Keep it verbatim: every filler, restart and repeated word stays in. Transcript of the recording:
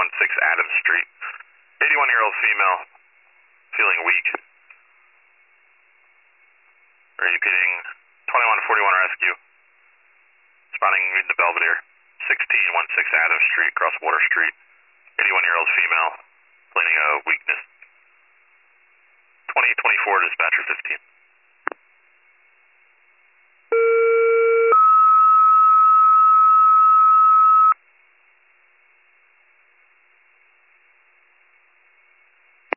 one six Adams Street. eighty-one-year-old female, feeling weak. Repeating, twenty-one forty-one rescue. Responding to the Belvedere. sixteen one six Adams Street, across Water Street. eighty-one-year-old female, complaining of weakness. twenty twenty-four, dispatcher fifteen.